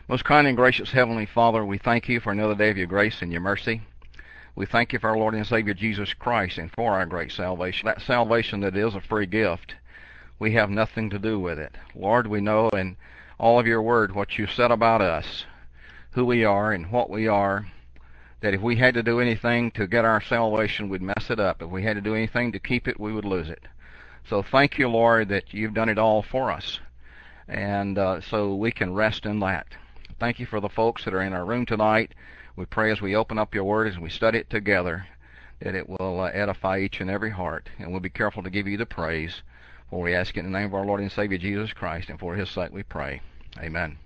Most kind and gracious Heavenly Father, we thank you for another day of your grace and your mercy. We thank you for our Lord and Savior Jesus Christ and for our great salvation. That salvation that is a free gift. We have nothing to do with it. Lord, we know in all of your word what you said about us, who we are and what we are, that if we had to do anything to get our salvation, we'd mess it up. If we had to do anything to keep it, we would lose it. So thank you, Lord, that you've done it all for us. And so we can rest in that. Thank you for the folks that are in our room tonight. We pray as we open up your word, as we study it together, that it will edify each and every heart. And we'll be careful to give you the praise. For we ask it in the name of our Lord and Savior Jesus Christ, and for his sake we pray. Amen.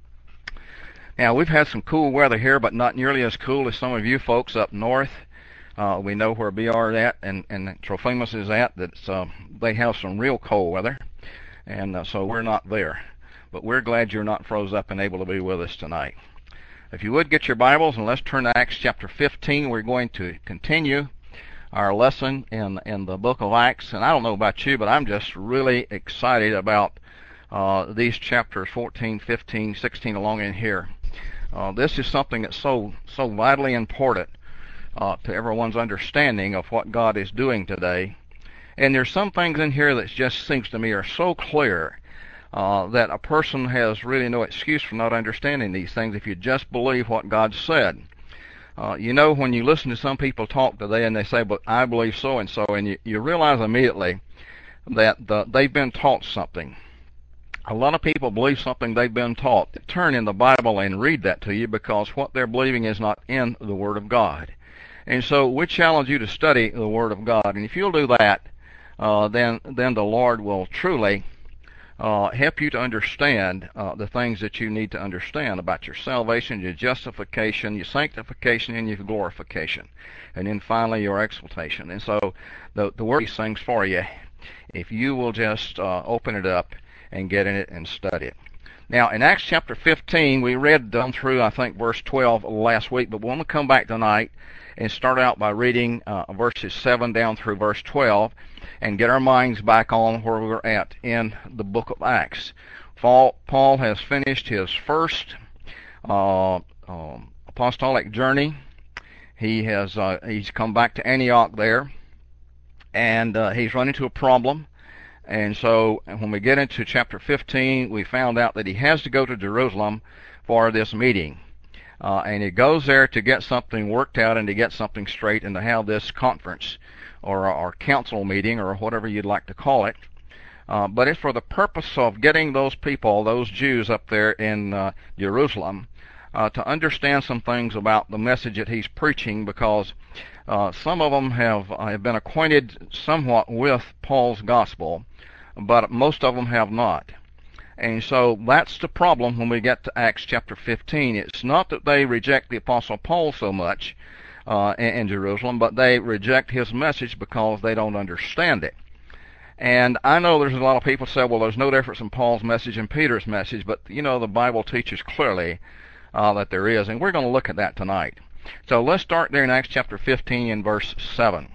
Now, we've had some cool weather here, but not nearly as cool as some of you folks up north. We know where BR is at and Trophimus is at. They have some real cold weather, and so we're not there. But we're glad you're not froze up and able to be with us tonight. If you would get your Bibles and let's turn to Acts chapter 15. We're going to continue our lesson in the book of Acts. And I don't know about you, but I'm just really excited about these chapters 14, 15, 16 along in here. This is something that's so vitally important to everyone's understanding of what God is doing today. And there's some things in here that just seems to me are so clear that a person has really no excuse for not understanding these things if you just believe what God said. You know, when you listen to some people talk today and they say, but I believe so and so, and you realize immediately that they've been taught something. A lot of people believe something they've been taught. Turn in the Bible and read that to you, because what they're believing is not in the Word of God. And so we challenge you to study the Word of God. And if you'll do that, then the Lord will truly help you to understand the things that you need to understand about your salvation, your justification, your sanctification, and your glorification. And then finally your exaltation. And so the Word these things for you if you will just open it up and get in it and study it. Now, in Acts chapter 15, we read down through, I think, verse 12 last week, but we want to come back tonight and start out by reading verses 7 down through verse 12 and get our minds back on where we're at in the book of Acts. Paul has finished his first apostolic journey. He's come back to Antioch there, and he's run into a problem. And so when we get into chapter 15, we found out that he has to go to Jerusalem for this meeting. And he goes there to get something worked out and to get something straight and to have this conference or council meeting or whatever you'd like to call it. But it's for the purpose of getting those people, those Jews up there in Jerusalem, to understand some things about the message that he's preaching, because some of them have been acquainted somewhat with Paul's gospel, but most of them have not. And so that's the problem when we get to Acts chapter 15. It's not that they reject the Apostle Paul so much in Jerusalem, but they reject his message because they don't understand it. And I know there's a lot of people say, well, there's no difference in Paul's message and Peter's message, but you know the Bible teaches clearly that there is, and we're going to look at that tonight. So let's start there in Acts chapter 15 and verse 7.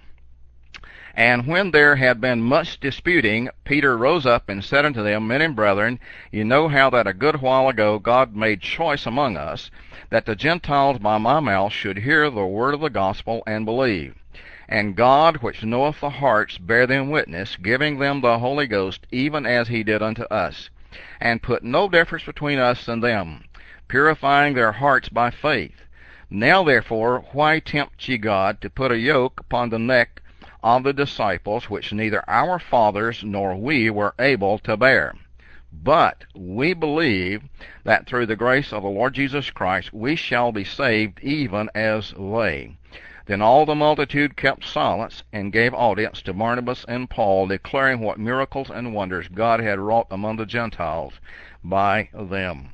And when there had been much disputing, Peter rose up and said unto them, Men and brethren, you know how that a good while ago God made choice among us, that the Gentiles by my mouth should hear the word of the gospel and believe. And God, which knoweth the hearts, bare them witness, giving them the Holy Ghost, even as he did unto us, and put no difference between us and them, purifying their hearts by faith. Now therefore, why tempt ye God to put a yoke upon the neck of the disciples, which neither our fathers nor we were able to bear? But we believe that through the grace of the Lord Jesus Christ we shall be saved, even as they. Then all the multitude kept silence and gave audience to Barnabas and Paul, declaring what miracles and wonders God had wrought among the Gentiles by them.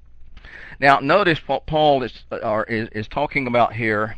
Now, notice what Paul is talking about here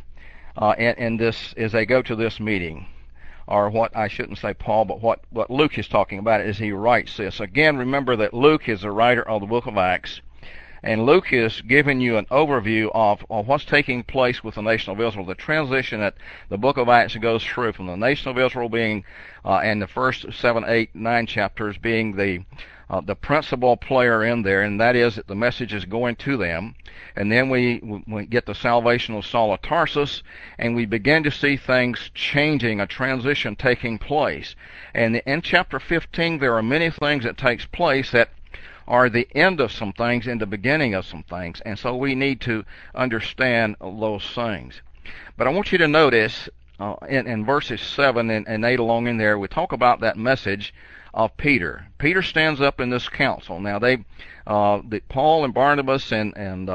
in this as they go to this meeting, or what I shouldn't say Paul, but what Luke is talking about as he writes this. Again, remember that Luke is the writer of the book of Acts, And Luke is giving you an overview of what's taking place with the nation of Israel, the transition that the book of Acts goes through from the nation of Israel being, and the first 7, 8, 9 chapters being the principal player in there, and that is that the message is going to them. And then we get the salvation of Saul of Tarsus, and we begin to see things changing, a transition taking place. And in chapter 15, there are many things that takes place that are the end of some things and the beginning of some things. And so we need to understand those things. But I want you to notice in verses 7 and 8 along in there, we talk about that message of Peter. Peter stands up in this council. Now Paul and Barnabas and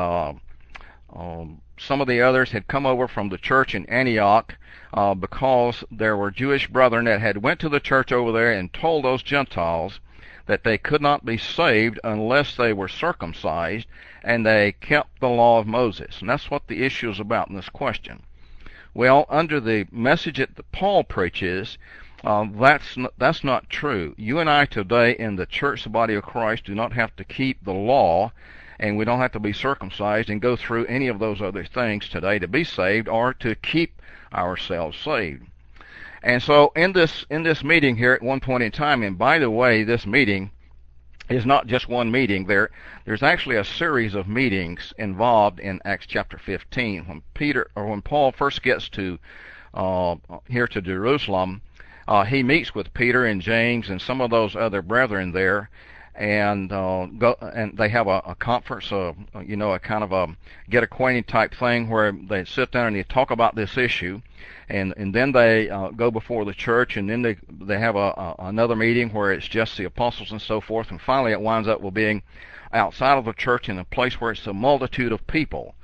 some of the others had come over from the church in Antioch because there were Jewish brethren that had went to the church over there and told those Gentiles that they could not be saved unless they were circumcised and they kept the law of Moses. And that's what the issue is about in this question. Well, under the message that Paul preaches, that's not true. You and I today in the church, the body of Christ, do not have to keep the law, and we don't have to be circumcised and go through any of those other things today to be saved or to keep ourselves saved. And so in this meeting here at one point in time, and by the way, this meeting is not just one meeting. There's actually a series of meetings involved in Acts chapter 15. When Paul first gets to here to Jerusalem, he meets with Peter and James and some of those other brethren there, and they have a conference, a kind of a get acquainted type thing where they sit down and they talk about this issue, and then they go before the church, and then they have another meeting where it's just the apostles and so forth, and finally it winds up with being outside of the church in a place where it's a multitude of people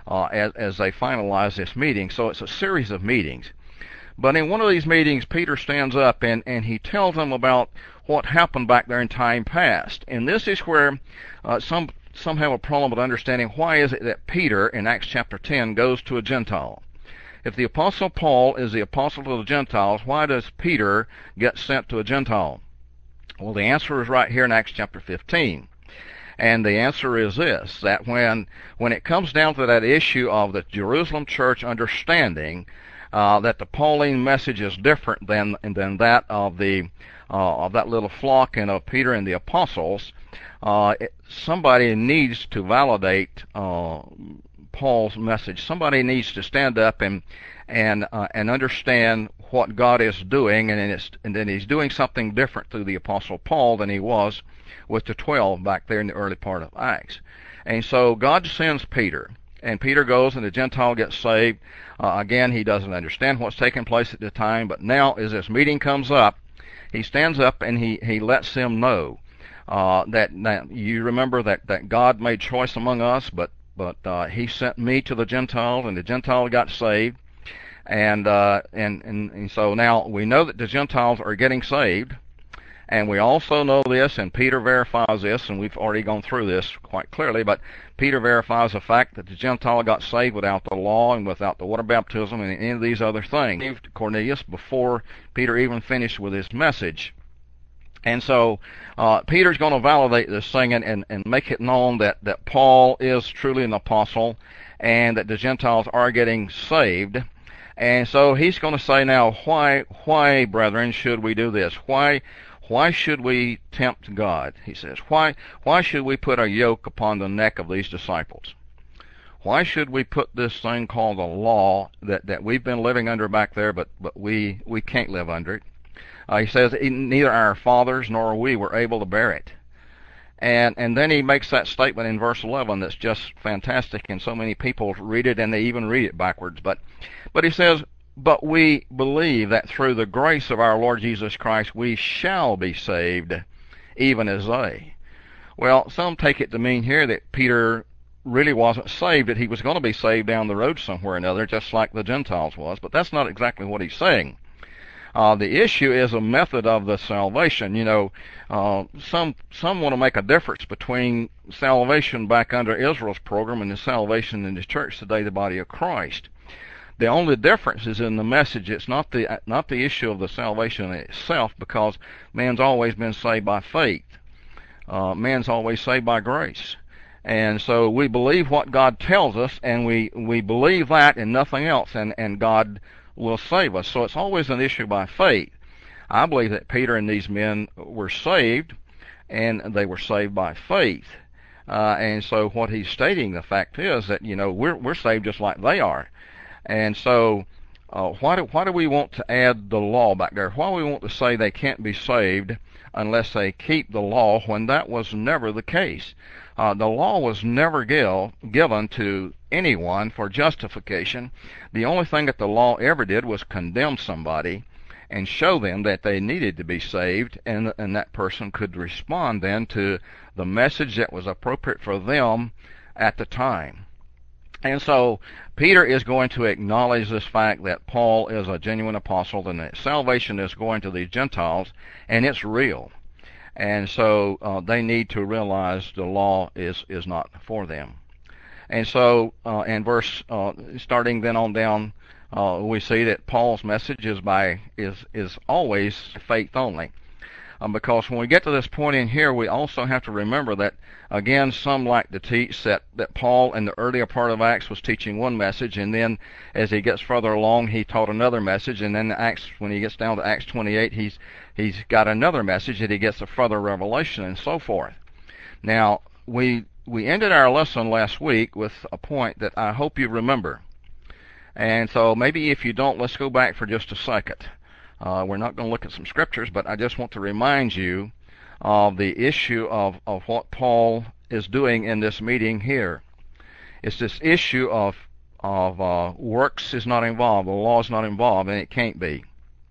as they finalize this meeting. So it's a series of meetings. But in one of these meetings, Peter stands up and he tells them about what happened back there in time past. And this is where some have a problem with understanding why is it that Peter in Acts chapter 10 goes to a Gentile. If the Apostle Paul is the apostle to the Gentiles, why does Peter get sent to a Gentile? Well, the answer is right here in Acts chapter 15. And the answer is this, that when it comes down to that issue of the Jerusalem church understanding that the Pauline message is different than that of that little flock and of Peter and the apostles, somebody needs to validate Paul's message. Somebody needs to stand up and understand what God is doing, and then He's doing something different through the Apostle Paul than He was with the 12 back there in the early part of Acts. And so God sends Peter, and Peter goes, and the Gentile gets saved. Again, he doesn't understand what's taking place at the time, but now as this meeting comes up, he stands up and he lets them know that you remember that God made choice among us, but He sent me to the Gentiles, and the Gentiles got saved, and so now we know that the Gentiles are getting saved, and we also know this, and Peter verifies this, and we've already gone through this quite clearly, but Peter verifies the fact that the Gentile got saved without the law and without the water baptism and any of these other things. Cornelius before Peter even finished with his message. And so Peter's going to validate this thing and make it known that Paul is truly an apostle and that the Gentiles are getting saved. And so he's going to say now, why, brethren, should we do this? Why should we tempt God? He says, why should we put a yoke upon the neck of these disciples? Why should we put this thing called the law that we've been living under back there, but we can't live under it? He says, neither our fathers nor we were able to bear it. And then he makes that statement in verse 11 that's just fantastic, and so many people read it, and they even read it backwards. But he says, but we believe that through the grace of our Lord Jesus Christ we shall be saved, even as they. Well, some take it to mean here that Peter really wasn't saved, that he was going to be saved down the road somewhere or another, just like the Gentiles was, but that's not exactly what he's saying. The issue is a method of the salvation. Some want to make a difference between salvation back under Israel's program and the salvation in the church today, the body of Christ. The only difference is in the message. It's not the issue of the salvation itself, because man's always been saved by faith. Man's always saved by grace. And so we believe what God tells us, and we believe that and nothing else, and God will save us. So it's always an issue by faith. I believe that Peter and these men were saved, and they were saved by faith. And so what he's stating, the fact is that, we're saved just like they are. And so why do we want to add the law back there? Why do we want to say they can't be saved unless they keep the law, when that was never the case? The law was never given to anyone for justification. The only thing that the law ever did was condemn somebody and show them that they needed to be saved, and that person could respond then to the message that was appropriate for them at the time. And so Peter is going to acknowledge this fact that Paul is a genuine apostle, and that salvation is going to the Gentiles, and it's real. And so they need to realize the law is not for them. And so in verse starting then on down, we see that Paul's message is always faith only. Because when we get to this point in here, we also have to remember that, again, some like to teach that Paul in the earlier part of Acts was teaching one message, and then as he gets further along, he taught another message, and then when he gets down to Acts 28, he's got another message that he gets a further revelation and so forth. Now, we ended our lesson last week with a point that I hope you remember. And so maybe if you don't, let's go back for just a second. We're not going to look at some scriptures, but I just want to remind you of the issue of what Paul is doing in this meeting here. It's this issue of works is not involved, the law is not involved, and it can't be.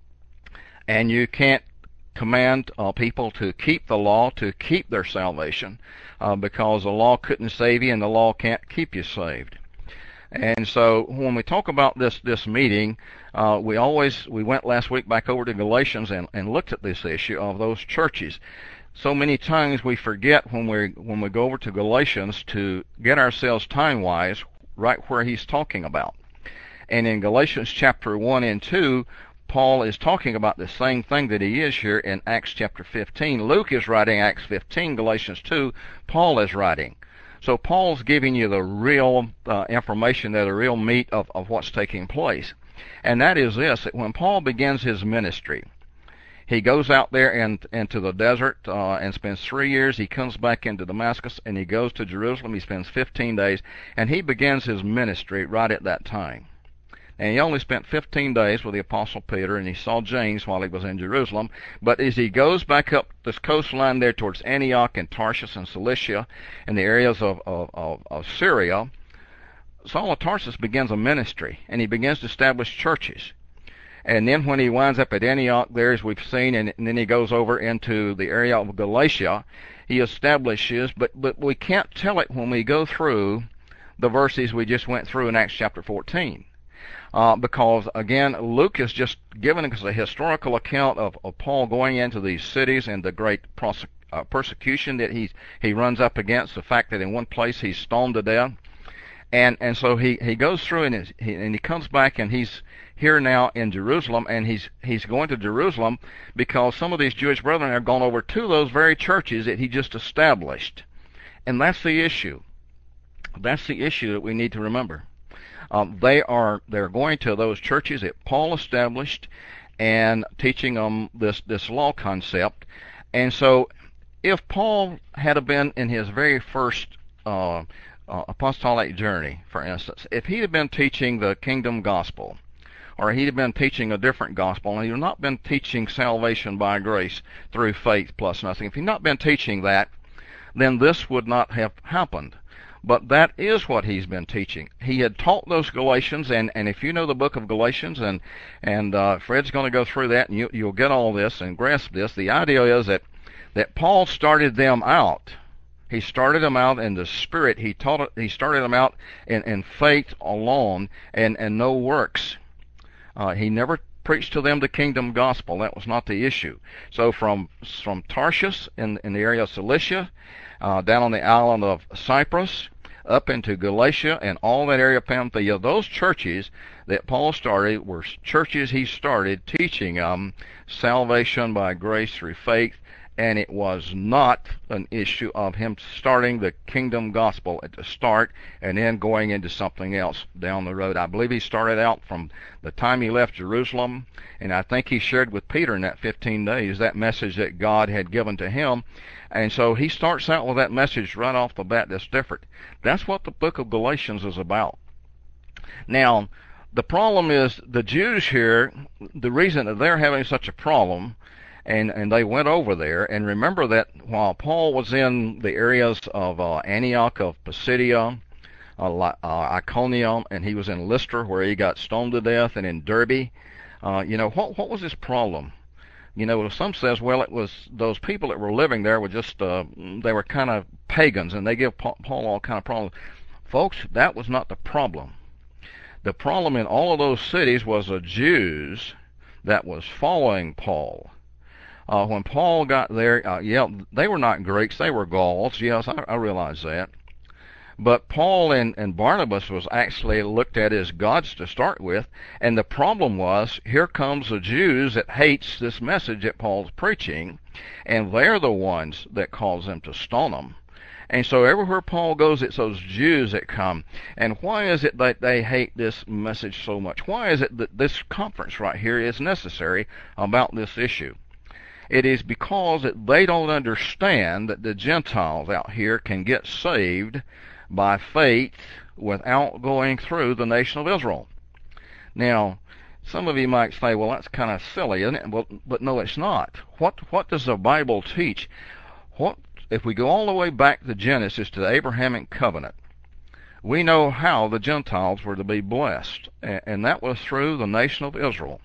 And you can't command people to keep the law, to keep their salvation, because the law couldn't save you, and the law can't keep you saved. And so when we talk about this meeting, we went last week back over to Galatians and looked at this issue of those churches. So many times we forget when we go over to Galatians to get ourselves time-wise right where he's talking about. And in Galatians chapter 1 and 2, Paul is talking about the same thing that he is here in Acts chapter 15. Luke is writing Acts 15, Galatians 2, Paul is writing. So Paul's giving you the real information, the real meat of what's taking place. And that is this, that when Paul begins his ministry, he goes out there into the desert and spends 3 years. He comes back into Damascus, and he goes to Jerusalem. He spends 15 days, and he begins his ministry right at that time. And he only spent 15 days with the Apostle Peter, and he saw James while he was in Jerusalem. But as he goes back up this coastline there towards Antioch and Tarshish and Cilicia and the areas of Syria, Saul of Tarsus begins a ministry, and he begins to establish churches. And then when he winds up at Antioch there, as we've seen, and then he goes over into the area of Galatia, he establishes, but we can't tell it when we go through the verses we just went through in Acts chapter 14. Because, again, Luke is just giving us a historical account of Paul going into these cities and the great persecution that he runs up against, the fact that in one place he's stoned to death. And so he goes through and he comes back, and he's here now in Jerusalem, and he's going to Jerusalem because some of these Jewish brethren have gone over to those very churches that he just established. And that's the issue. That's the issue that we need to remember. They're going to those churches that Paul established and teaching them this law concept. And so if Paul had been in his very first apostolic journey, for instance, if he had been teaching the kingdom gospel, or he had been teaching a different gospel, and he had not been teaching salvation by grace through faith plus nothing, if he had not been teaching that, then this would not have happened. But that is what he's been teaching. He had taught those Galatians, and if you know the book of Galatians, and Fred's going to go through that, and you'll get all this and grasp this. The idea is that Paul started them out. He started them out in the Spirit. He started them out in faith alone and no works. He never preached to them the kingdom gospel. That was not the issue. So from Tarshish in the area of Cilicia, down on the island of Cyprus, up into Galatia and all that area of Pamphylia, those churches that Paul started were churches he started teaching salvation by grace through faith and it was not an issue of him starting the kingdom gospel at the start and then going into something else down the road. I believe he started out from the time he left Jerusalem, and I think he shared with Peter in that 15 days that message that God had given to him. And so he starts out with that message right off the bat that's different. That's what the book of Galatians is about. Now, the problem is the Jews here, the reason that they're having such a problem, and they went over there, and remember that while Paul was in the areas of Antioch of Pisidia, Iconium, and he was in Lystra where he got stoned to death, and in Derbe, what was his problem? Some says, well, it was those people that were living there were just, they were kind of pagans, and they give Paul all kind of problems. Folks, that was not the problem. The problem in all of those cities was the Jews that was following Paul. When Paul got there, they were not Greeks, they were Gauls. Yes, I realize that. But Paul and Barnabas was actually looked at as gods to start with, and the problem was, here comes the Jews that hates this message that Paul's preaching, and they're the ones that cause them to stone him. And so everywhere Paul goes, it's those Jews that come. And why is it that they hate this message so much? Why is it that this conference right here is necessary about this issue? It is because that they don't understand that the Gentiles out here can get saved by faith without going through the nation of Israel. Now, some of you might say, well, that's kind of silly, isn't it? Well, but no, it's not. What does the Bible teach? If we go all the way back to Genesis, to the Abrahamic covenant, we know how the Gentiles were to be blessed, and that was through the nation of Israel.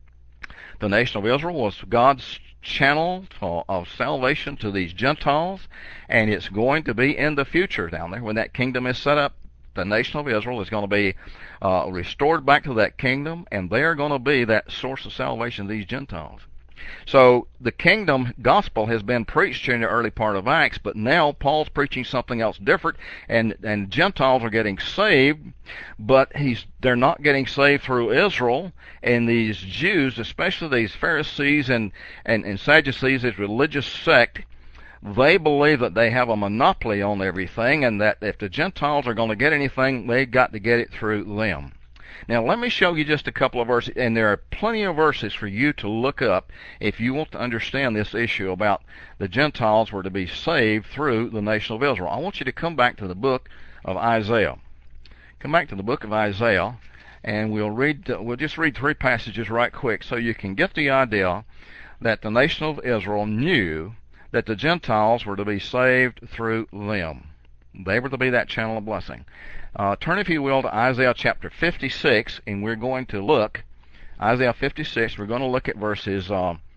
The nation of Israel was God's channel of salvation to these Gentiles, and it's going to be in the future down there when that kingdom is set up. The nation of Israel is going to be restored back to that kingdom, and they are going to be that source of salvation to these Gentiles. So the kingdom gospel has been preached in the early part of Acts, but now Paul's preaching something else different, and Gentiles are getting saved, but they're not getting saved through Israel, and these Jews, especially these Pharisees and Sadducees, this religious sect, they believe that they have a monopoly on everything, and that if the Gentiles are going to get anything, they've got to get it through them. Now, let me show you just a couple of verses, and there are plenty of verses for you to look up if you want to understand this issue about the Gentiles were to be saved through the nation of Israel. I want you to come back to the book of Isaiah. Come back to the book of Isaiah, and we'll just read three passages right quick so you can get the idea that the nation of Israel knew that the Gentiles were to be saved through them. They were to be that channel of blessing. Turn, if you will, to Isaiah chapter 56, and we're going to look, Isaiah 56, we're going to look at verses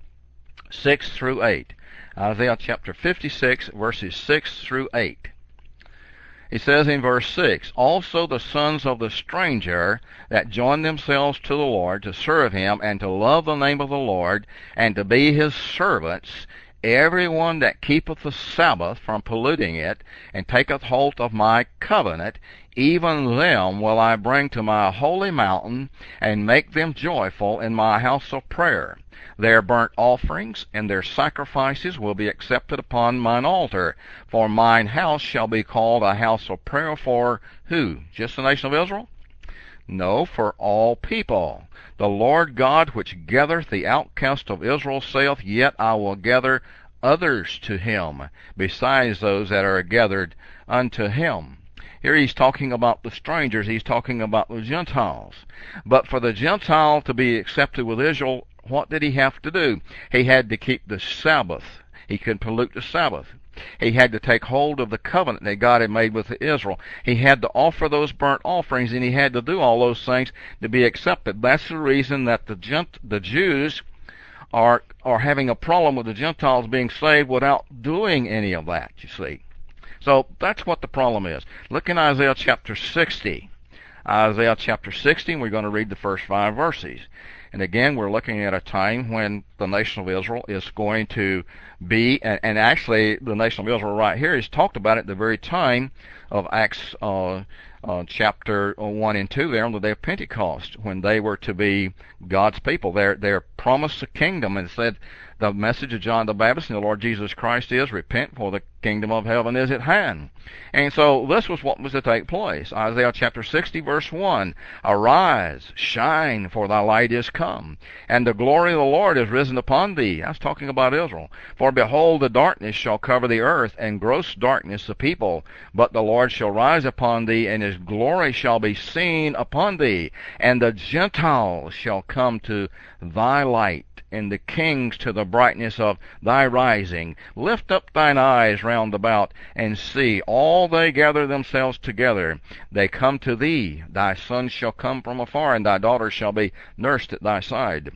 6 through 8. Isaiah chapter 56, verses 6 through 8. It says in verse 6, Also the sons of the stranger that join themselves to the Lord to serve him and to love the name of the Lord and to be his servants, everyone that keepeth the Sabbath from polluting it, and taketh hold of my covenant, even them will I bring to my holy mountain, and make them joyful in my house of prayer. Their burnt offerings and their sacrifices will be accepted upon mine altar. For mine house shall be called a house of prayer for who? Just the nation of Israel? No, for all people. The Lord God which gathereth the outcast of Israel saith, Yet I will gather others to him, besides those that are gathered unto him. Here he's talking about the strangers, he's talking about the Gentiles. But for the Gentile to be accepted with Israel, what did he have to do? He had to keep the Sabbath. He couldn't pollute the Sabbath. He had to take hold of the covenant that God had made with Israel. He had to offer those burnt offerings, and he had to do all those things to be accepted. That's the reason that the Jews are having a problem with the Gentiles being saved without doing any of that, you see. So that's what the problem is. Look in Isaiah chapter 60. Isaiah chapter 60, we're going to read the first 5 verses. And again, we're looking at a time when the nation of Israel is going to be, and actually the nation of Israel right here is talked about at the very time of Acts chapter 1 and 2 there on the day of Pentecost, when they were to be God's people. They're promised a kingdom, and said the message of John the Baptist and the Lord Jesus Christ is, repent, for the kingdom of heaven is at hand. And so this was what was to take place. Isaiah chapter 60 verse 1, arise, shine, for thy light is come, and the glory of the Lord is risen upon thee. That's talking about Israel. For behold, the darkness shall cover the earth, and gross darkness the people. But the Lord shall rise upon thee, and his glory shall be seen upon thee. And the Gentiles shall come to thy light, and the kings to the brightness of thy rising. Lift up thine eyes round about, and see, all they gather themselves together. They come to thee. Thy sons shall come from afar, and thy daughters shall be nursed at thy side.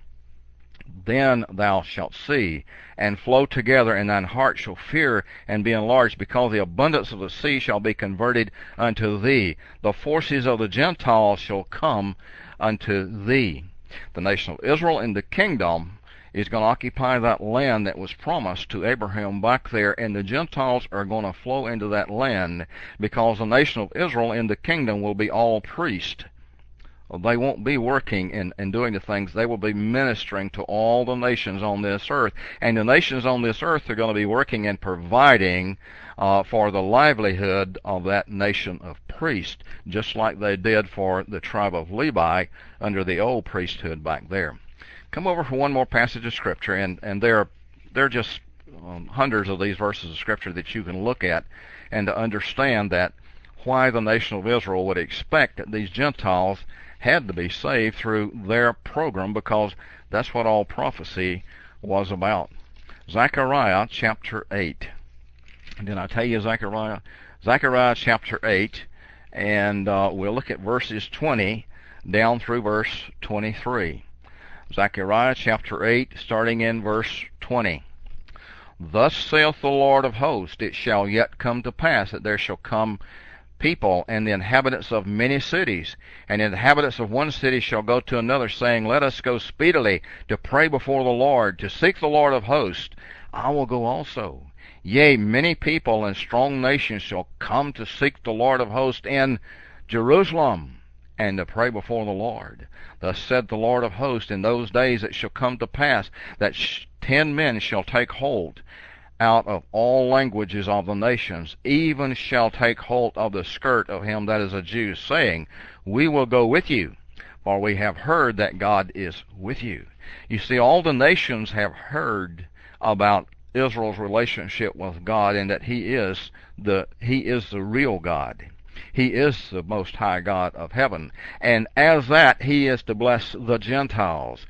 Then thou shalt see, and flow together, and thine heart shall fear and be enlarged, because the abundance of the sea shall be converted unto thee. The forces of the Gentiles shall come unto thee. The nation of Israel in the kingdom is going to occupy that land that was promised to Abraham back there, and the Gentiles are going to flow into that land, because the nation of Israel in the kingdom will be all priests. They won't be working and doing the things. They will be ministering to all the nations on this earth. And the nations on this earth are going to be working and providing for the livelihood of that nation of priests, just like they did for the tribe of Levi under the old priesthood back there. Come over for one more passage of Scripture, and there are just hundreds of these verses of Scripture that you can look at and to understand that why the nation of Israel would expect that these Gentiles had to be saved through their program, because that's what all prophecy was about. Zechariah chapter 8. Did I tell you Zechariah? Zechariah chapter 8, and we'll look at verses 20 down through verse 23. Zechariah chapter 8, starting in verse 20. Thus saith the Lord of hosts, it shall yet come to pass that there shall come people and the inhabitants of many cities, and the inhabitants of one city shall go to another, saying, let us go speedily to pray before the Lord, to seek the Lord of hosts. I will go also. Yea, many people and strong nations shall come to seek the Lord of hosts in Jerusalem, and to pray before the Lord. Thus said the Lord of hosts, in those days it shall come to pass that 10 men shall take hold out of all languages of the nations, even shall take hold of the skirt of him that is a Jew, saying, we will go with you, for we have heard that God is with you. You see, all the nations have heard about Israel's relationship with God, and that he is the real God. He is the Most High God of heaven. And as that, he is to bless the Gentiles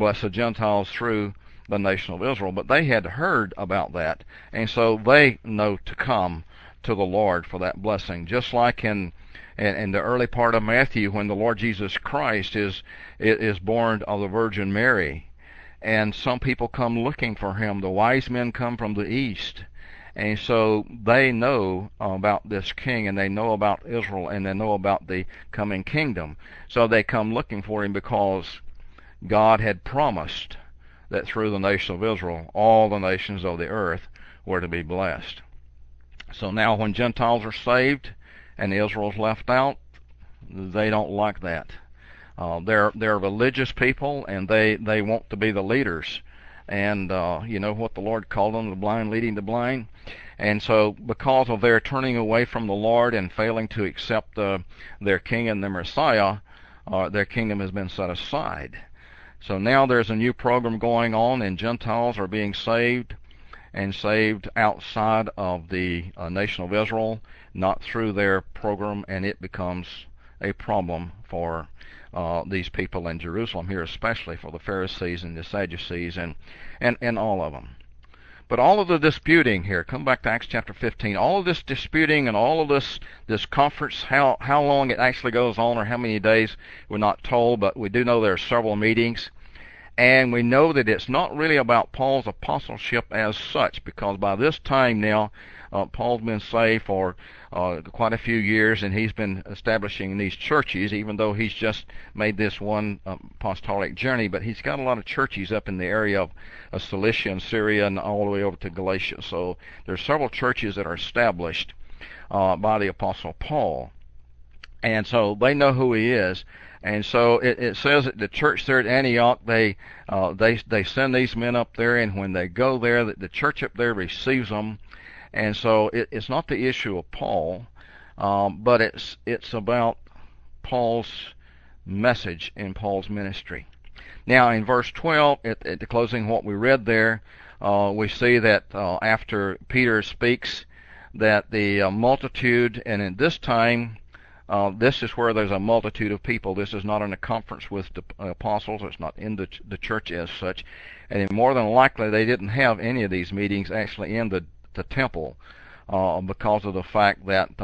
through the nation of Israel. But they had heard about that, and so they know to come to the Lord for that blessing. Just like in the early part of Matthew, when the Lord Jesus Christ is born of the Virgin Mary, and some people come looking for him. The wise men come from the east, and so they know about this king, and they know about Israel, and they know about the coming kingdom. So they come looking for him, because God had promised that through the nation of Israel, all the nations of the earth were to be blessed. So now when Gentiles are saved and Israel's left out, they don't like that. They're religious people, and they want to be the leaders. And you know what the Lord called them, the blind leading the blind. And so because of their turning away from the Lord and failing to accept their king and their Messiah, their kingdom has been set aside. So now there's a new program going on, and Gentiles are being saved, and saved outside of the nation of Israel, not through their program, and it becomes a problem for these people in Jerusalem here, especially for the Pharisees and the Sadducees and all of them. But all of the disputing here, come back to Acts chapter 15, all of this disputing and all of this conference, how long it actually goes on or how many days, we're not told, but we do know there are several meetings. And we know that it's not really about Paul's apostleship as such, because by this time now, Paul's been saved for quite a few years, and he's been establishing these churches, even though he's just made this one apostolic journey. But he's got a lot of churches up in the area of Cilicia and Syria and all the way over to Galatia. So there's several churches that are established by the Apostle Paul. And so they know who he is. And so it says that the church there at Antioch, they send these men up there, and when they go there, the church up there receives them. And so it's not the issue of Paul, but it's about Paul's message in Paul's ministry. Now in verse 12, at the closing of what we read there, we see that after Peter speaks, that the multitude, and at this time, this is where there's a multitude of people. This is not in a conference with the apostles. It's not in the church as such. And more than likely, they didn't have any of these meetings actually in the temple because of the fact that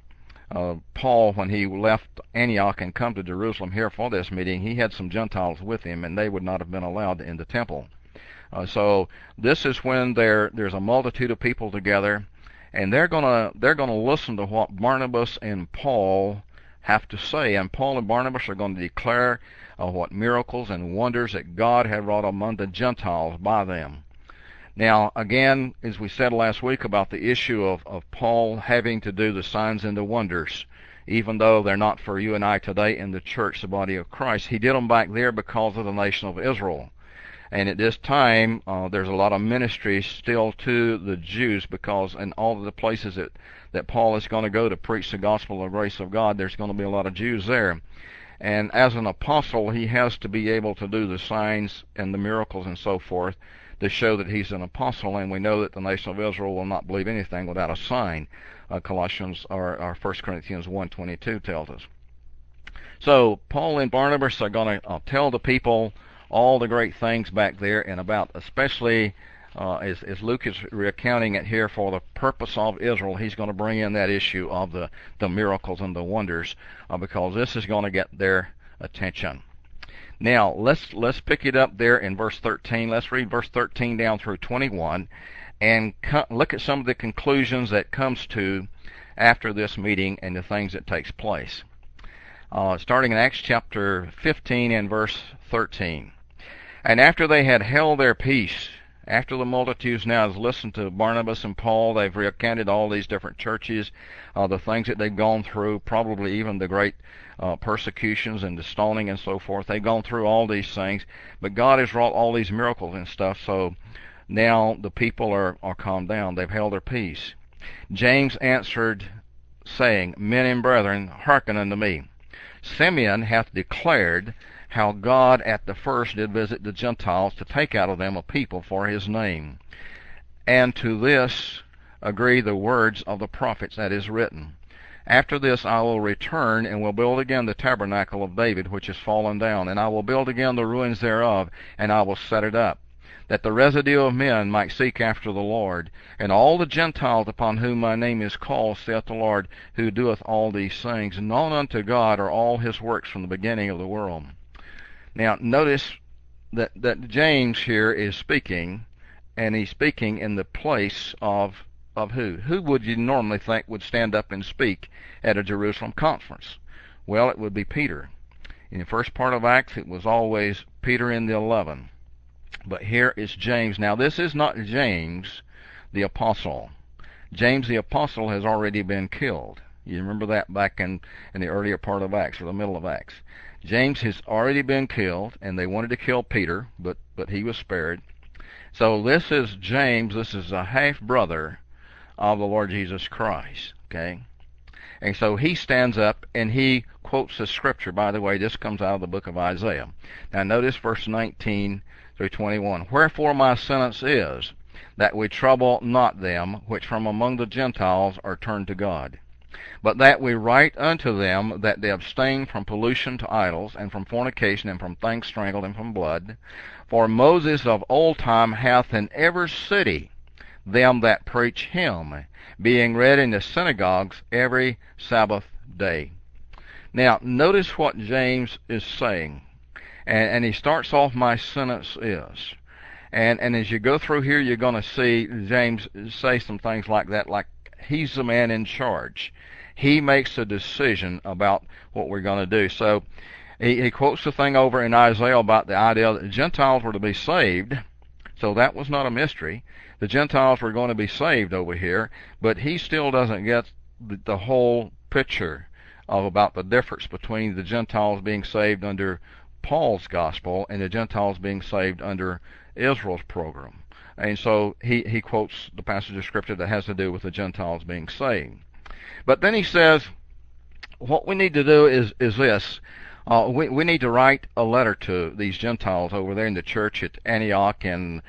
Paul, when he left Antioch and come to Jerusalem here for this meeting, he had some Gentiles with him, and they would not have been allowed in the temple. So this is when there's a multitude of people together, and they're gonna listen to what Barnabas and Paul have to say. And Paul and Barnabas are going to declare what miracles and wonders that God had wrought among the Gentiles by them. Now, again, as we said last week about the issue of Paul having to do the signs and the wonders, even though they're not for you and I today in the church, the body of Christ, he did them back there because of the nation of Israel. And at this time, there's a lot of ministry still to the Jews, because in all of the places that Paul is going to go to preach the gospel of grace of God, there's going to be a lot of Jews there. And as an apostle, he has to be able to do the signs and the miracles and so forth to show that he's an apostle. And we know that the nation of Israel will not believe anything without a sign. Colossians or 1 Corinthians 1:22 tells us. So Paul and Barnabas are going to tell the people all the great things back there, and about especially as Luke is recounting it here for the purpose of Israel, he's going to bring in that issue of the miracles and the wonders, because this is going to get their attention. Now let's pick it up there in verse 13. Let's read verse 13 down through 21 and look at some of the conclusions that comes to after this meeting and the things that takes place. Starting in Acts chapter 15 and verse 13. And after they had held their peace, after the multitudes now has listened to Barnabas and Paul, they've recounted all these different churches, the things that they've gone through, probably even the great persecutions and the stoning and so forth. They've gone through all these things, but God has wrought all these miracles and stuff, so now the people are calmed down. They've held their peace. James answered, saying, Men and brethren, hearken unto me. Simeon hath declared how God at the first did visit the Gentiles to take out of them a people for his name. And to this agree the words of the prophets that is written. After this I will return, and will build again the tabernacle of David, which is fallen down, and I will build again the ruins thereof, and I will set it up, that the residue of men might seek after the Lord, and all the Gentiles upon whom my name is called, saith the Lord, who doeth all these things. Known unto God are all his works from the beginning of the world. Now, notice that James here is speaking, and he's speaking in the place of who? Who would you normally think would stand up and speak at a Jerusalem conference? Well, it would be Peter. In the first part of Acts, it was always Peter and the 11. But here is James. Now, this is not James the apostle. James the apostle has already been killed. You remember that back in the earlier part of Acts, or the middle of Acts. James has already been killed, and they wanted to kill Peter, but he was spared. So this is James. This is a half-brother of the Lord Jesus Christ, okay? And so he stands up, and he quotes the scripture. By the way, this comes out of the book of Isaiah. Now notice verse 19 through 21. Wherefore my sentence is, that we trouble not them which from among the Gentiles are turned to God, but that we write unto them that they abstain from pollution to idols, and from fornication, and from things strangled, and from blood. For Moses of old time hath in every city them that preach him, being read in the synagogues every Sabbath day. Now, notice what James is saying. And he starts off, my sentence is. And as you go through here, you're going to see James say some things like that, like he's the man in charge. He makes a decision about what we're going to do. So he quotes the thing over in Isaiah about the idea that the Gentiles were to be saved. So that was not a mystery. The Gentiles were going to be saved over here, but he still doesn't get the whole picture of about the difference between the Gentiles being saved under Paul's gospel and the Gentiles being saved under Israel's program. And so he quotes the passage of Scripture that has to do with the Gentiles being saved. But then he says, what we need to do is this. We need to write a letter to these Gentiles over there in the church at Antioch and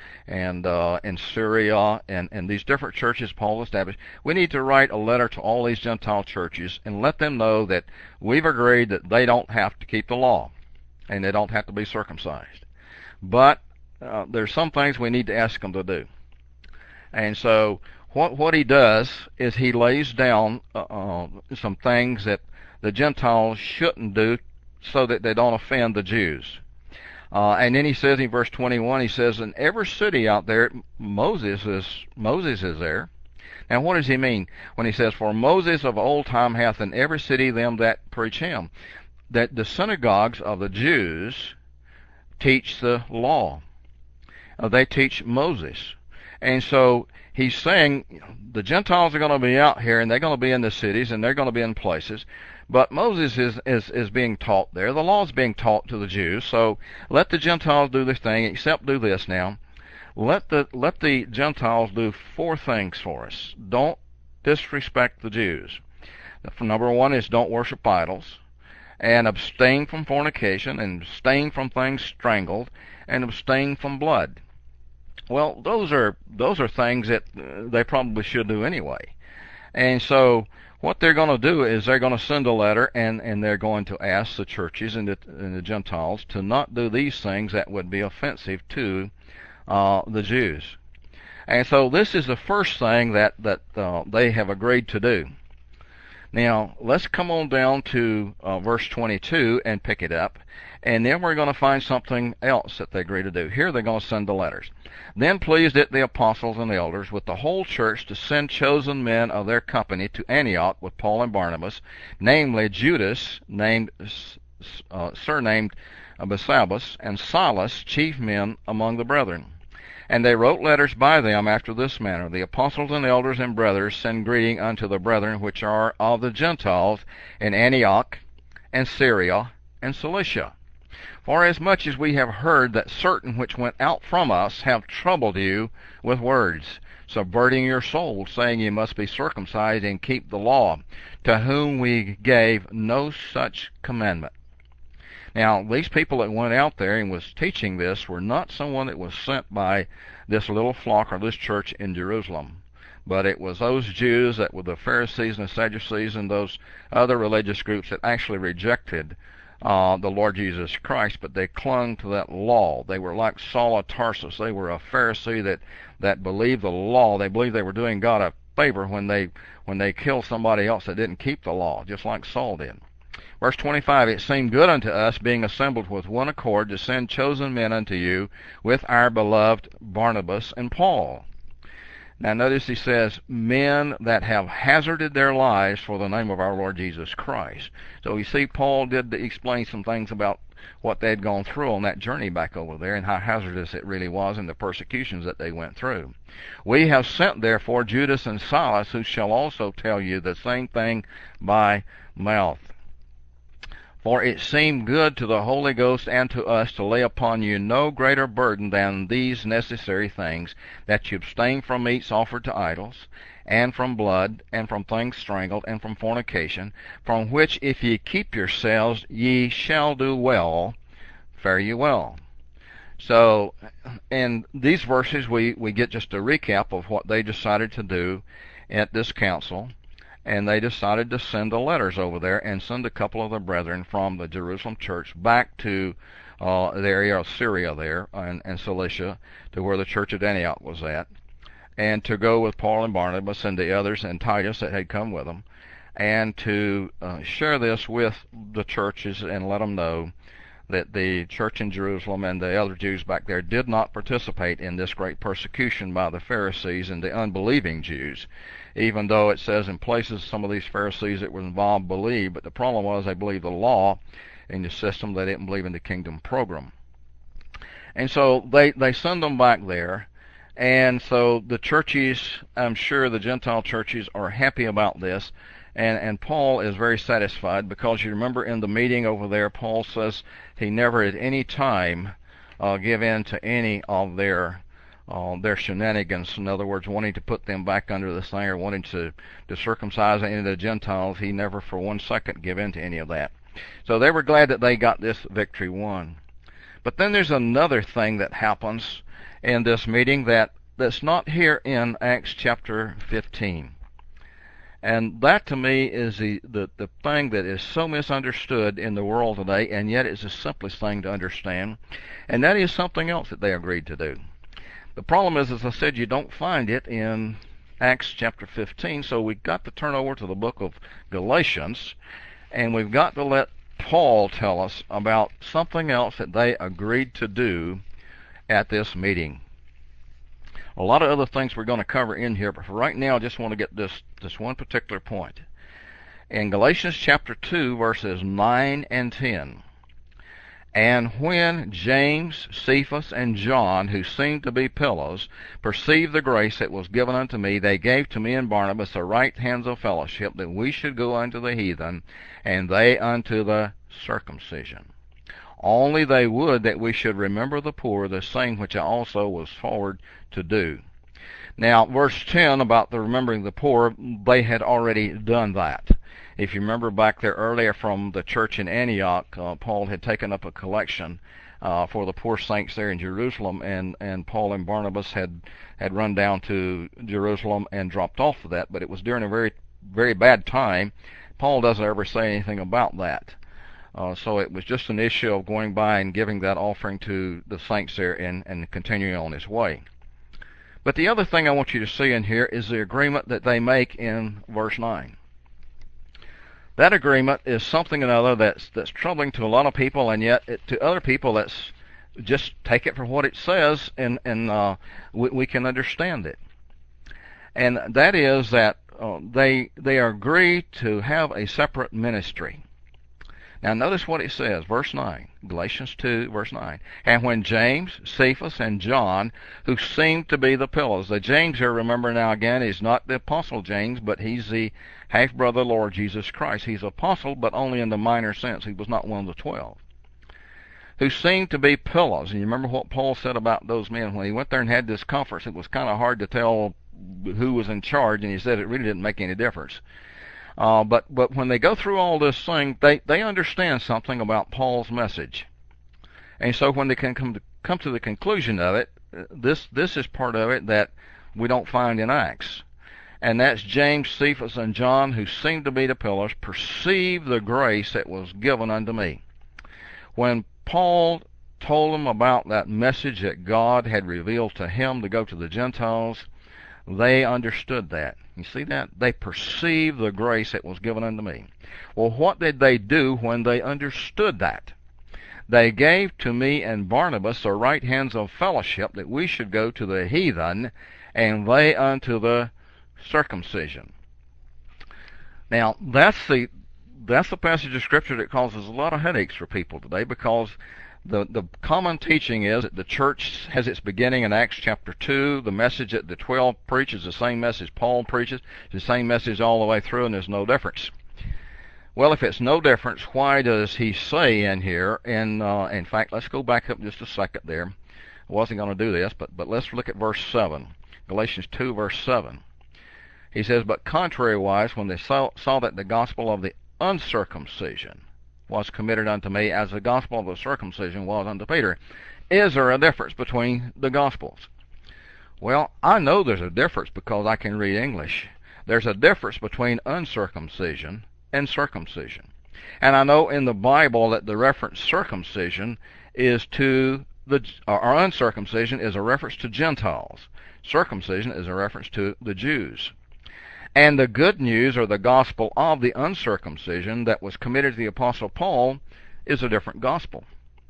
in Syria and these different churches Paul established. We need to write a letter to all these Gentile churches and let them know that we've agreed that they don't have to keep the law and they don't have to be circumcised. But there's some things we need to ask them to do. And so what he does is he lays down some things that the Gentiles shouldn't do so that they don't offend the Jews. And then he says in verse 21, he says, in every city out there, Moses is there. Now what does he mean when he says, for Moses of old time hath in every city them that preach him? That the synagogues of the Jews teach the law. They teach Moses. And so he's saying the Gentiles are going to be out here and they're going to be in the cities and they're going to be in places. But Moses is being taught there. The law is being taught to the Jews. So let the Gentiles do this thing, except do this now. Let the Gentiles do 4 things for us. Don't disrespect the Jews. Number 1 is don't worship idols, and abstain from fornication, and abstain from things strangled, and abstain from blood. Well, those are things that they probably should do anyway. And so what they're going to do is they're going to send a letter and they're going to ask the churches and the Gentiles to not do these things that would be offensive to the Jews. And so this is the first thing that they have agreed to do. Now, let's come on down to verse 22 and pick it up. And then we're going to find something else that they agree to do. Here they're going to send the letters. Then pleased it the apostles and the elders with the whole church to send chosen men of their company to Antioch with Paul and Barnabas, namely Judas, surnamed Barsabas, and Silas, chief men among the brethren. And they wrote letters by them after this manner. The apostles and elders and brothers send greeting unto the brethren which are of the Gentiles in Antioch and Syria and Cilicia. For as much as we have heard that certain which went out from us have troubled you with words, subverting your souls, saying you must be circumcised and keep the law, to whom we gave no such commandment. Now, these people that went out there and was teaching this were not someone that was sent by this little flock or this church in Jerusalem, but it was those Jews that were the Pharisees and the Sadducees and those other religious groups that actually rejected the Lord Jesus Christ, but they clung to that law. They were like Saul of Tarsus. They were a Pharisee that believed the law. They believed they were doing God a favor when they killed somebody else that didn't keep the law, just like Saul did. Verse 25, it seemed good unto us, being assembled with one accord, to send chosen men unto you with our beloved Barnabas and Paul. Now notice he says, men that have hazarded their lives for the name of our Lord Jesus Christ. So you see, Paul did explain some things about what they had gone through on that journey back over there and how hazardous it really was and the persecutions that they went through. We have sent therefore Judas and Silas, who shall also tell you the same thing by mouth. For it seemed good to the Holy Ghost and to us to lay upon you no greater burden than these necessary things, that you abstain from meats offered to idols, and from blood, and from things strangled, and from fornication, from which if ye keep yourselves, ye shall do well, fare ye well. So, in these verses, we get just a recap of what they decided to do at this council. And they decided to send the letters over there and send a couple of the brethren from the Jerusalem church back to the area of Syria there and Cilicia, to where the church at Antioch was at, and to go with Paul and Barnabas and the others and Titus that had come with them, and to share this with the churches and let them know that the church in Jerusalem and the other Jews back there did not participate in this great persecution by the Pharisees and the unbelieving Jews, even though it says in places some of these Pharisees that were involved believed, but the problem was they believed the law in the system. They didn't believe in the kingdom program. And so they send them back there. And so the churches, I'm sure the Gentile churches, are happy about this. And Paul is very satisfied, because you remember in the meeting over there, Paul says he never at any time give in to any of their shenanigans. In other words, wanting to put them back under the thing or wanting to circumcise any of the Gentiles. He never for 1 second give in to any of that. So they were glad that they got this victory won. But then there's another thing that happens in this meeting that's not here in Acts chapter 15. And that to me is the thing that is so misunderstood in the world today, and yet it's the simplest thing to understand. And that is something else that they agreed to do. The problem is, as I said, you don't find it in Acts chapter 15, so we've got to turn over to the book of Galatians, and we've got to let Paul tell us about something else that they agreed to do at this meeting. A lot of other things we're going to cover in here, but for right now I just want to get this one particular point. In Galatians chapter 2, verses 9 and 10, "And when James, Cephas, and John, who seemed to be pillars, perceived the grace that was given unto me, they gave to me and Barnabas the right hands of fellowship, that we should go unto the heathen, and they unto the circumcision. Only they would that we should remember the poor, the same which I also was forward to do." Now, verse 10 about the remembering the poor, they had already done that. If you remember back there earlier from the church in Antioch, Paul had taken up a collection for the poor saints there in Jerusalem, and Paul and Barnabas had run down to Jerusalem and dropped off of that, but it was during a very, very bad time. Paul doesn't ever say anything about that. So it was just an issue of going by and giving that offering to the saints there and continuing on his way. But the other thing I want you to see in here is the agreement that they make in verse 9. That agreement is something or another that's troubling to a lot of people, and yet to other people that's just take it for what it says, and we can understand it. And that is that they agree to have a separate ministry. Now notice what it says, verse 9, Galatians 2, verse 9. "And when James, Cephas, and John, who seemed to be the pillars," the James here, remember now again, is not the Apostle James, but he's the half-brother of the Lord Jesus Christ. He's apostle, but only in the minor sense. He was not one of the 12. "Who seemed to be pillars." And you remember what Paul said about those men when he went there and had this conference. It was kind of hard to tell who was in charge, and he said it really didn't make any difference. But when they go through all this thing, they understand something about Paul's message. And so when they can come to the conclusion of it, this is part of it that we don't find in Acts. And that's James, Cephas, and John, who seemed to be the pillars, perceived the grace that was given unto me. When Paul told them about that message that God had revealed to him to go to the Gentiles, they understood that. You see that? They perceived the grace that was given unto me. Well, what did they do when they understood that? They gave to me and Barnabas the right hands of fellowship, that we should go to the heathen, and they unto the circumcision. Now, that's the passage of Scripture that causes a lot of headaches for people today, because the common teaching is that the church has its beginning in Acts chapter 2. The message that the 12 preach is the same message Paul preaches. It's the same message all the way through, and there's no difference. Well, if it's no difference, why does he say in here, in fact, let's go back up just a second there. I wasn't going to do this, but let's look at verse 7. Galatians 2, verse 7. He says, "But contrariwise, when they saw that the gospel of the uncircumcision was committed unto me, as the gospel of the circumcision was unto Peter." Is there a difference between the gospels? Well, I know there's a difference because I can read English. There's a difference between uncircumcision and circumcision. And I know in the Bible that the reference circumcision is to or uncircumcision is a reference to Gentiles. Circumcision is a reference to the Jews. And the good news, or the gospel of the uncircumcision that was committed to the Apostle Paul, is a different gospel.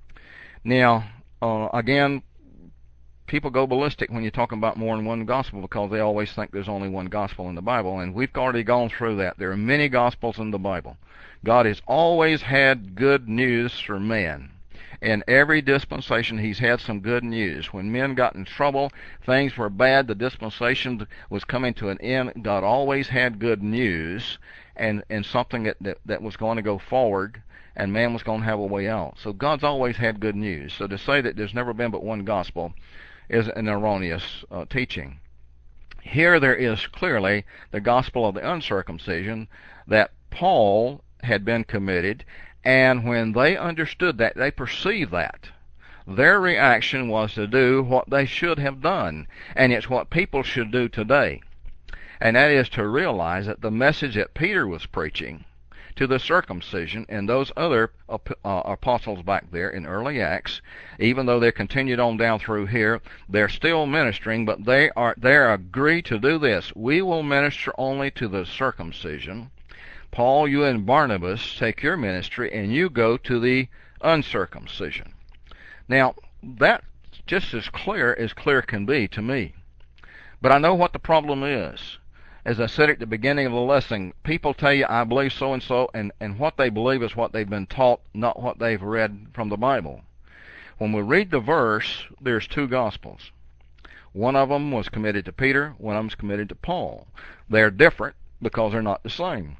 Now, again, people go ballistic when you're talking about more than one gospel because they always think there's only one gospel in the Bible, and we've already gone through that. There are many gospels in the Bible. God has always had good news for man. In every dispensation, he's had some good news. When men got in trouble, things were bad, the dispensation was coming to an end, God always had good news and something that was going to go forward, and man was going to have a way out. So God's always had good news. So to say that there's never been but one gospel is an erroneous teaching. Here there is clearly the gospel of the uncircumcision that Paul had been committed, and when they understood that, they perceived that, their reaction was to do what they should have done, and it's what people should do today. And that is to realize that the message that Peter was preaching to the circumcision and those other apostles back there in early Acts, even though they continued on down through here, they're still ministering, but they agree to do this. We will minister only to the circumcision. Paul, you and Barnabas take your ministry and you go to the uncircumcision. Now, that's just as clear can be to me. But I know what the problem is. As I said at the beginning of the lesson, people tell you, I believe so-and-so, and what they believe is what they've been taught, not what they've read from the Bible. When we read the verse, there's two gospels. One of them was committed to Peter, one of them is committed to Paul. They're different because they're not the same.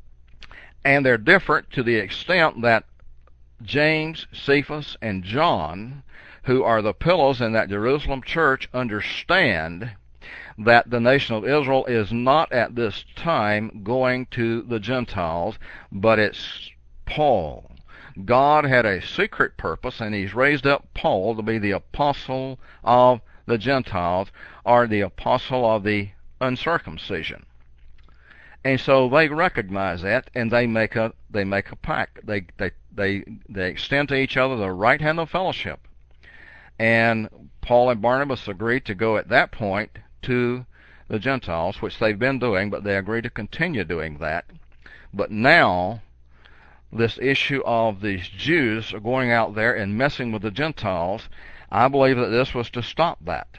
And they're different to the extent that James, Cephas, and John, who are the pillars in that Jerusalem church, understand that the nation of Israel is not at this time going to the Gentiles, but it's Paul. God had a secret purpose, and he's raised up Paul to be the apostle of the Gentiles, or the apostle of the uncircumcision. And so they recognize that, and they make a pact. They extend to each other the right hand of fellowship. And Paul and Barnabas agreed to go at that point to the Gentiles, which they've been doing, but they agreed to continue doing that. But now, this issue of these Jews are going out there and messing with the Gentiles, I believe that this was to stop that,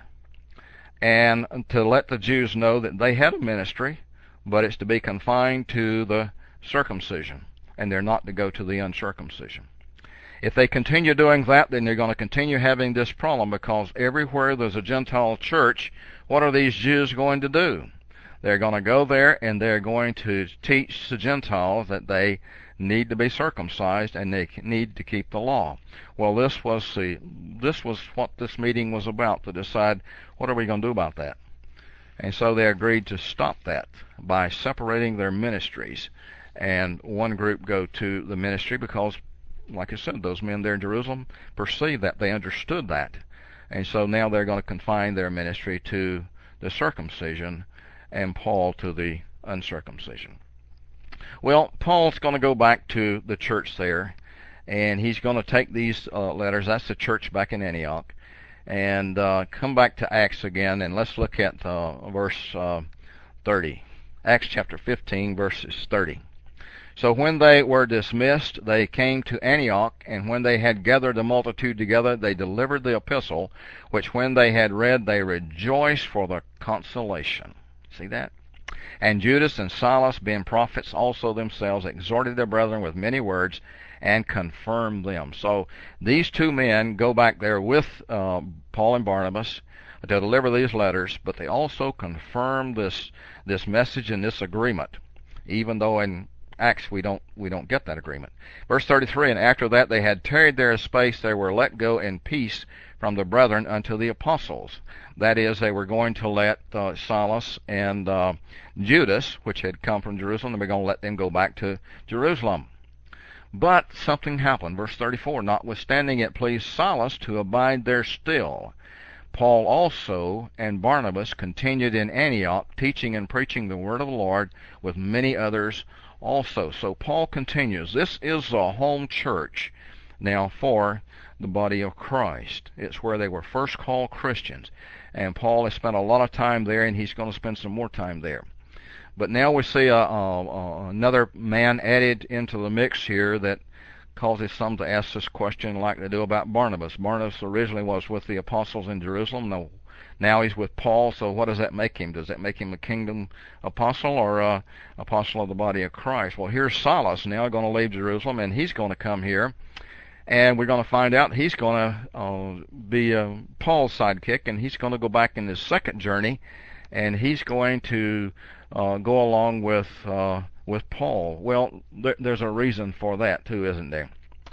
and to let the Jews know that they had a ministry, but it's to be confined to the circumcision, and they're not to go to the uncircumcision. If they continue doing that, then they're going to continue having this problem, because everywhere there's a Gentile church, what are these Jews going to do? They're going to go there and they're going to teach the Gentiles that they need to be circumcised and they need to keep the law. Well, this was what this meeting was about, to decide what are we going to do about that. And so they agreed to stop that by separating their ministries, and one group go to the ministry because, like I said, those men there in Jerusalem perceived that, they understood that. And so now they're going to confine their ministry to the circumcision, and Paul to the uncircumcision. Well, Paul's going to go back to the church there, and he's going to take these letters, that's the church back in Antioch, and come back to Acts again, and let's look at verse 30. Acts chapter 15, verses 30. So when they were dismissed, they came to Antioch, and when they had gathered the multitude together, they delivered the epistle, which when they had read, they rejoiced for the consolation. See that? And Judas and Silas, being prophets also themselves, exhorted their brethren with many words, and confirmed them. So these two men go back there with Paul and Barnabas to deliver these letters, but they also confirm this message and this agreement, even though in Acts we don't get that agreement. Verse 33, and after that they had tarried there a space, they were let go in peace from the brethren unto the apostles. That is, they were going to let Silas and Judas, which had come from Jerusalem, they were going to let them go back to Jerusalem. But something happened. Verse 34, notwithstanding it pleased Silas to abide there still. Paul also and Barnabas continued in Antioch, teaching and preaching the word of the Lord with many others also. So Paul continues. This is the home church now for the body of Christ. It's where they were first called Christians. And Paul has spent a lot of time there, and he's going to spend some more time there. But now we see another man added into the mix here that causes some to ask this question like they do about Barnabas. Barnabas originally was with the apostles in Jerusalem. Now he's with Paul, so what does that make him? Does that make him a kingdom apostle or a apostle of the body of Christ? Well, here's Silas now going to leave Jerusalem, and he's going to come here, and we're going to find out he's going to be Paul's sidekick, and he's going to go back in his second journey, and he's going to go along with Paul. Well, there's a reason for that too, isn't there?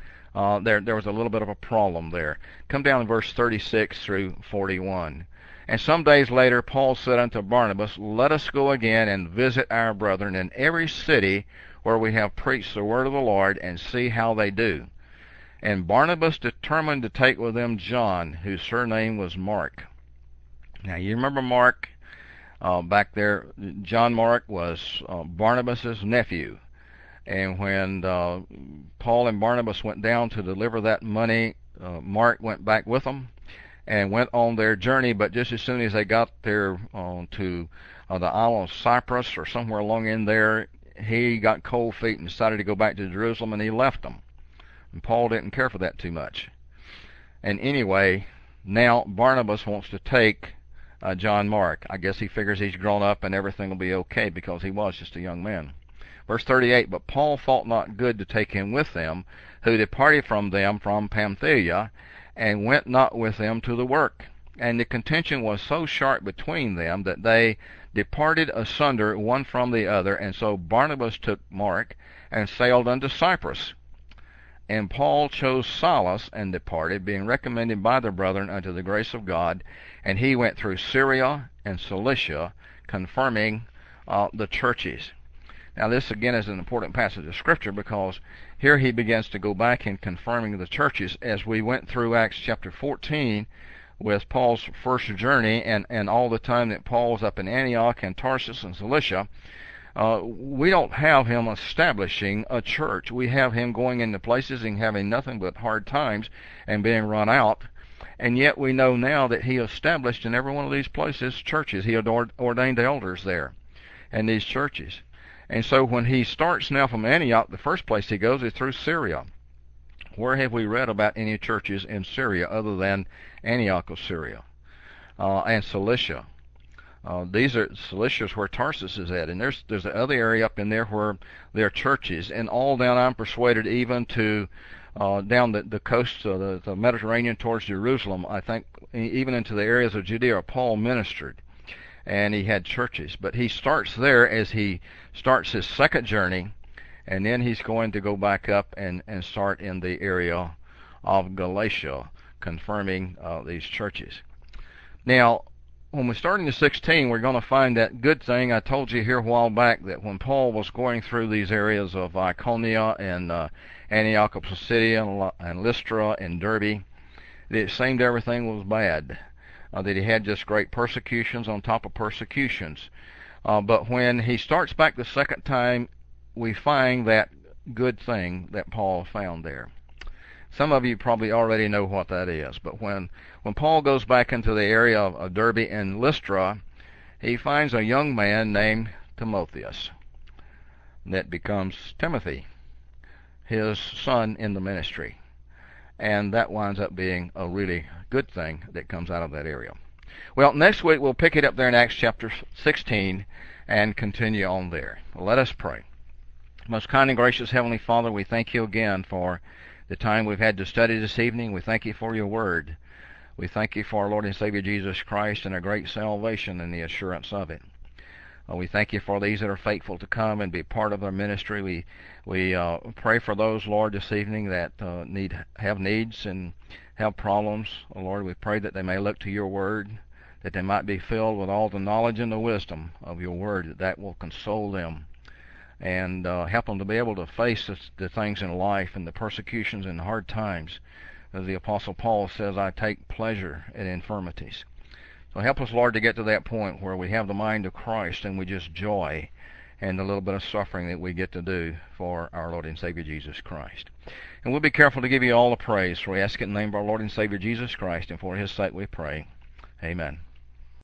There was a little bit of a problem there. Come down in verse 36 through 41. And some days later Paul said unto Barnabas, Let us go again and visit our brethren in every city where we have preached the word of the Lord, and see how they do. And Barnabas determined to take with them John, whose surname was Mark. Now you remember Mark back there. John Mark was Barnabas's nephew. And when Paul and Barnabas went down to deliver that money, Mark went back with them and went on their journey. But just as soon as they got there to the island of Cyprus or somewhere along in there, he got cold feet and decided to go back to Jerusalem, and he left them. And Paul didn't care for that too much. And anyway, now Barnabas wants to take John Mark. I guess he figures he's grown up and everything will be okay, because he was just a young man. Verse 38, But Paul thought not good to take him with them, who departed from them from Pamphylia, and went not with them to the work. And the contention was so sharp between them that they departed asunder one from the other. And so Barnabas took Mark and sailed unto Cyprus. And Paul chose Silas and departed, being recommended by the brethren unto the grace of God. And he went through Syria and Cilicia, confirming the churches. Now this again is an important passage of Scripture, because here he begins to go back in confirming the churches. As we went through Acts chapter 14 with Paul's first journey, and all the time that Paul was up in Antioch and Tarsus and Cilicia, we don't have him establishing a church. We have him going into places and having nothing but hard times and being run out. And yet we know now that he established in every one of these places churches. He had ordained elders there in these churches. And so when he starts now from Antioch, the first place he goes is through Syria. Where have we read about any churches in Syria other than Antioch of Syria and Cilicia? Cilicia is where Tarsus is at, and there's the other area up in there where there are churches, and all down, I'm persuaded, even to down the coast of the Mediterranean towards Jerusalem. I think even into the areas of Judea Paul ministered, and he had churches. But he starts there as he starts his second journey, and then he's going to go back up and start in the area of Galatia, confirming these churches. Now, when we start in the 16, we're going to find that good thing I told you here a while back, that when Paul was going through these areas of Iconia and Antioch of Pisidia and Lystra and Derbe, it seemed everything was bad, that he had just great persecutions on top of persecutions. But when he starts back the second time, we find that good thing that Paul found there. Some of you probably already know what that is, but when Paul goes back into the area of Derbe and Lystra, he finds a young man named Timotheus that becomes Timothy, his son in the ministry. And that winds up being a really good thing that comes out of that area. Well, next week we'll pick it up there in Acts chapter 16 and continue on there. Well, let us pray. Most kind and gracious Heavenly Father, we thank you again for the time we've had to study this evening. We thank you for your word. We thank you for our Lord and Savior Jesus Christ and our great salvation and the assurance of it. We thank you for these that are faithful to come and be part of our ministry. We pray for those, Lord, this evening that have needs and have problems. Lord, we pray that they may look to your word, that they might be filled with all the knowledge and the wisdom of your word, that will console them and help them to be able to face the things in life and the persecutions and hard times. As the Apostle Paul says, I take pleasure in infirmities. So help us, Lord, to get to that point where we have the mind of Christ and we just joy in the little bit of suffering that we get to do for our Lord and Savior Jesus Christ. And we'll be careful to give you all the praise, for we ask it in the name of our Lord and Savior Jesus Christ, and for his sake we pray. Amen.